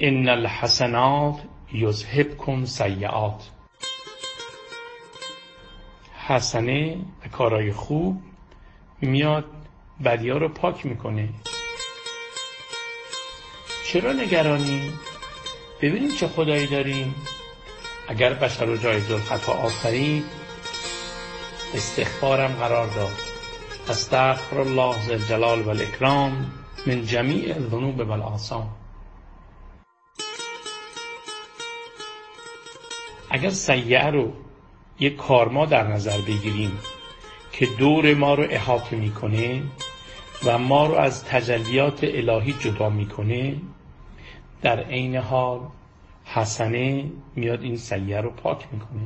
ان الحسنات یذهبکم سیئات. حسنه و کارهای خوب میاد بدی‌ها رو پاک میکنه. چرا نگرانی؟ ببینید چه خدایی داریم. اگر بشر رو جایز الخطا آفرید، استغفارم قرار داد. استغفر الله ذی الجلال و الاکرام من جمیع الذنوب و الآثام. اگر سیئه رو یک کارما در نظر بگیریم که دور ما رو احاطه میکنه و ما رو از تجلیات الهی جدا میکنه، در عین حال حسنه میاد این سیئه رو پاک میکنه.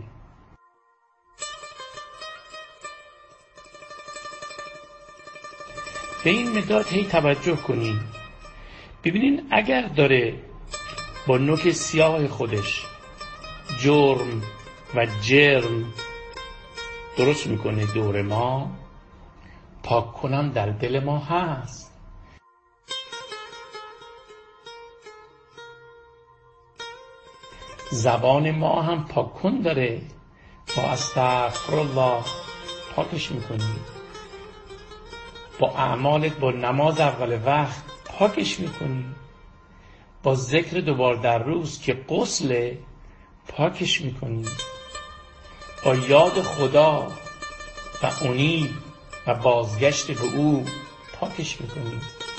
به این مداد هی توجه کنید. ببینین اگر داره با نوک سیاه خودش جرم و جرم درست میکنه دور ما، پاک کنم در دل ما هست. زبان ما هم پاک کن داره، با استغفرالله پاکش میکنی، با اعمالت، با نماز اول وقت پاکش میکنی، با ذکر دوبار در روز که غسل پاکش میکنی، با یاد خدا و انیب و بازگشت به او پاکش میکنی.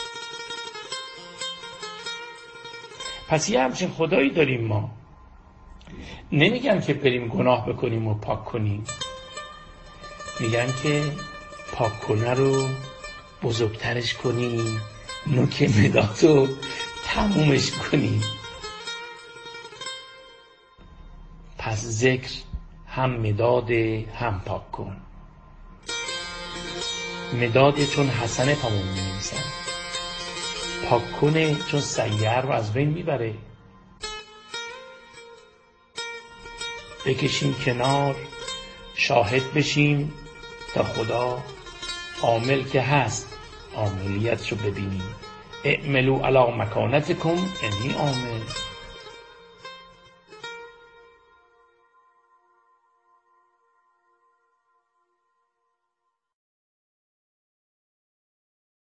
پس یه همچین خدایی داریم ما. نمیگم که بریم گناه بکنیم و پاک کنیم، میگن که پاک کنه رو بزرگترش کنیم، نوک مداد رو تمومش کنیم. پس ذکر هم مداد هم پاک کن. مداد چون حسنه تموم می‌نویسن، پاک کنه چون سیئه رو از بین میبره. بکشیم کنار، شاهد بشیم تا خدا عامل که هست عاملیت رو ببینیم. اعملوا علی مکانتکم انی عامل.